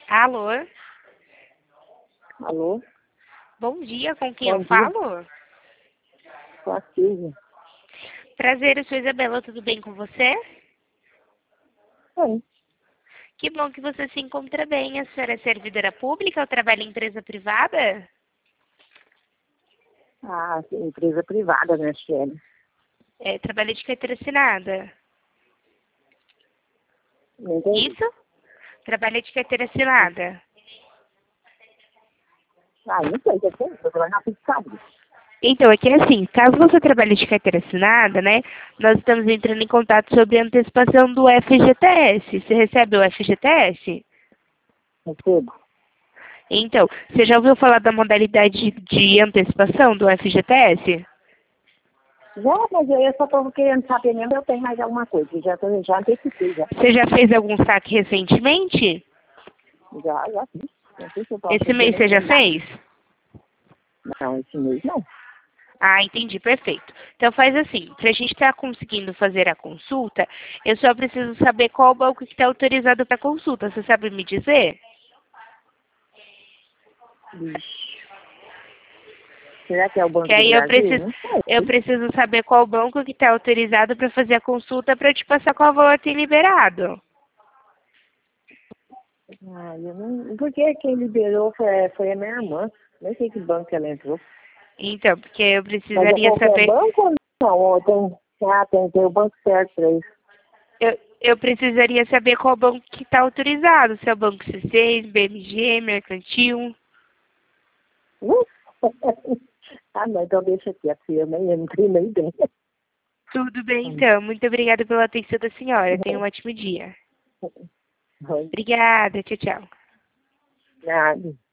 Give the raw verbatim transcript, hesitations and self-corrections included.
Alô? Alô? Bom dia, com quem Bom eu dia. falo? Sou a Silvia. Prazer, eu sou Isabela, tudo bem com você? Oi. Que bom que você se encontra bem. A senhora é servidora pública ou trabalha em empresa privada? Ah, sim, empresa privada, né, Shelly? É, trabalha de carteira assinada. Não entendi. Isso? Trabalha de carteira assinada. Ah, não sei, eu sei, eu trabalho na fiscalia. Então, é que assim, caso você trabalhe de carteira assinada, né, nós estamos entrando em contato sobre a antecipação do F G T S. Você recebe o F G T S? Recebo. Então, você já ouviu falar da modalidade de antecipação do F G T S? Já, mas eu só estou querendo saber mesmo, eu tenho mais alguma coisa. Já, tô, já antecipei, já. Você já fez algum saque recentemente? Já, já fiz. Não sei se eu posso Esse fazer mês você já legendar. fez? Não, esse mês não. Ah, entendi, perfeito. Então faz assim, para a gente estar conseguindo fazer a consulta, eu só preciso saber qual banco que está autorizado para consulta. Você sabe me dizer? Ixi. Será que é o Que Banco do aí eu Brasil? preciso, Não eu sei. preciso saber qual banco que está autorizado para fazer a consulta para te passar qual valor tem liberado. Ah, eu não... Porque quem liberou foi, foi a minha irmã. Nem sei que banco ela entrou. Então, porque eu Mas é precisaria qualquer saber, banco ou não? Ou tem, ah, tem, tem o banco certo para isso. eu, eu precisaria saber qual banco que está autorizado, se é o Banco C seis, B M G, Mercantil. Uh! Ah, não, então deixa aqui a firma, eu não tenho nem ideia. Tudo bem, então. Muito obrigada pela atenção da senhora. Tenha um ótimo dia. Obrigada. Tchau, tchau. Nada.